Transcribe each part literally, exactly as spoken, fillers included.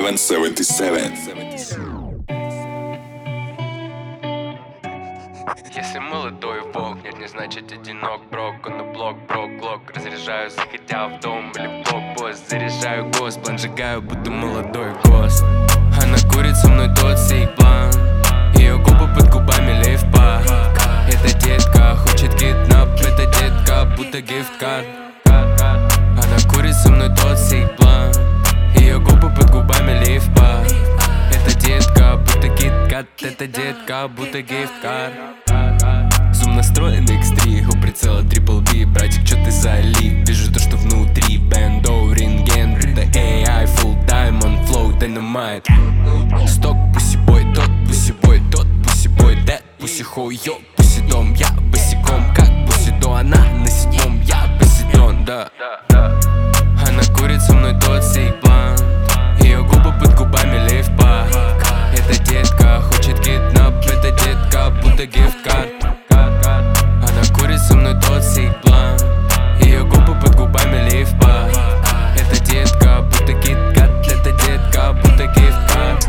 seven seventy seven. Если молодой волк, нет, не значит одинок. Брок, он на блок, брок, глок. Разряжаю, заходя в дом или блокпост. Заряжаю гос, план сжигаю, будто молодой гост. Она курит со мной тот сей план. Ее губы под губами лейфпак. Эта детка хочет киднап, эта детка будто гифт-карт. Она курит со мной тот сей план. Ее губы под губами лейфпак. Эта детка будто кит-кат, эта детка будто гифт-карт. Зум настроен икс три, у прицела трипл би. Братик, чё ты залип? Вижу то, что внутри. Бендо, рентген, это эй ай, full diamond, flow, dynamite. Сток, пусибой, тот, пусибой, тот, пусибой, дэд, пусихо, йо, пусидом. Я босиком, как пусидо, она на седьмом, я босидон, да. Она курит со мной тот сей план. Ее губы под губами лейфпак. Эта детка хочет киднап, эта детка будто гифт-карт. Она курит со мной тот сей план. Ее губы под губами лейфпак. Эта детка будто кит-кат, эта детка будто гифт-карт.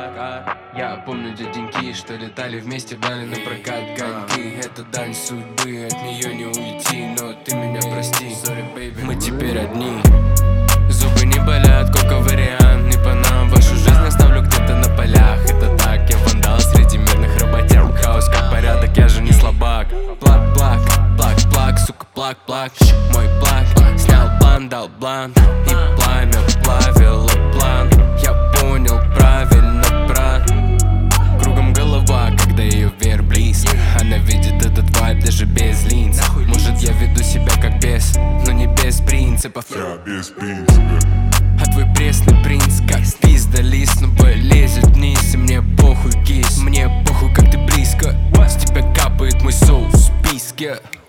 Я помню те деньки, что летали вместе, брали на прокат коньки. Это дань судьбы, от нее не уйти, но ты меня прости. Мы теперь одни. Зубы не болят, кока вариант не по нам. Вашу жизнь оставлю где-то на полях. Это так, я вандал среди мирных работяг. Хаос как порядок, я же не слабак. Плак, плак, плак, плак, сука, плак, плак. Мой плак, снял план, дал блан. И пламя плавило план. Я понял правильно, брат. Кругом голова, когда ее вверх близко. Она видит этот вайб даже без линз. Может, я веду себя как бес, но не без принципов. Я без принципа. А твой пресный принц как пизда лист, но бой лезет вниз. И мне похуй кис, мне похуй как ты близко. С тебя капает мой соус в списке.